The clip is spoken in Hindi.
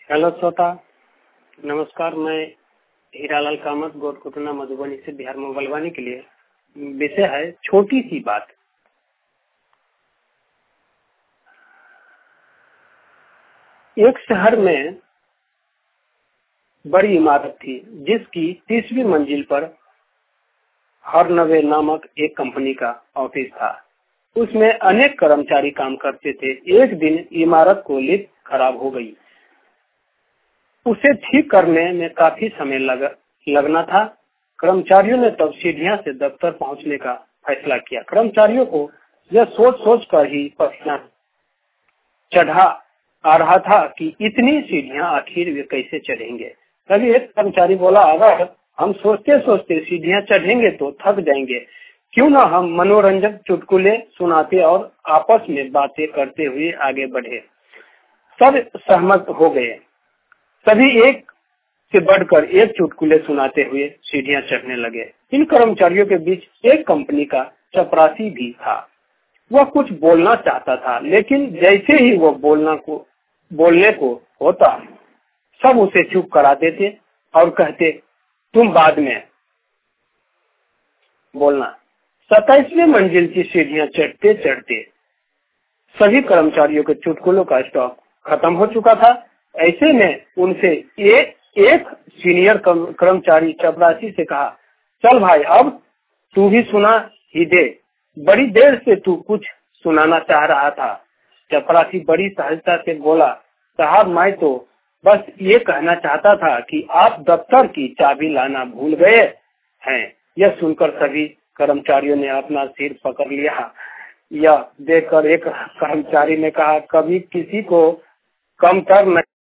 हेलो श्रोता, नमस्कार। मैं हीरालाल कामत गोटकुटना मधुबनी से बिहार में बलवानी के लिए। विषय है छोटी सी बात। एक शहर में बड़ी इमारत थी जिसकी 30वीं मंजिल पर हरनवे नामक एक कंपनी का ऑफिस था। उसमें अनेक कर्मचारी काम करते थे। एक दिन इमारत को लिफ्ट खराब हो गई। उसे ठीक करने में काफी समय लगना था। कर्मचारियों ने तब सीढ़ियां से दफ्तर पहुंचने का फैसला किया। कर्मचारियों को यह सोच कर ही पसीना चढ़ा आ रहा था कि इतनी सीढ़ियां आखिर वे कैसे चढ़ेंगे। तभी एक कर्मचारी बोला, अगर हम सोचते सोचते सीढ़ियां चढ़ेंगे तो थक जाएंगे, क्यों ना हम मनोरंजक चुटकुले सुनाते और आपस में बातें करते हुए आगे बढ़े। सब सहमत हो गए। सभी एक से बढ़कर एक चुटकुले सुनाते हुए सीढ़ियां चढ़ने लगे। इन कर्मचारियों के बीच एक कंपनी का चपरासी भी था। वह कुछ बोलना चाहता था, लेकिन जैसे ही वो बोलने को होता, सब उसे चुप करा देते और कहते, तुम बाद में बोलना। 27वीं मंजिल की सीढ़ियां चढ़ते चढ़ते सभी कर्मचारियों के चुटकुलों का स्टॉक खत्म हो चुका था। ऐसे में उनसे एक सीनियर कर्मचारी चपरासी से कहा, चल भाई, अब तू भी सुना ही दे। बड़ी देर से तू कुछ सुनाना चाह रहा था। चपरासी बड़ी सहजता से बोला, साहब, मैं तो बस ये कहना चाहता था कि आप दफ्तर की चाबी लाना भूल गए हैं। यह सुनकर सभी कर्मचारियों ने अपना सिर पकड़ लिया। यह देखकर एक कर्मचारी ने कहा, कभी किसी को कम कर नहीं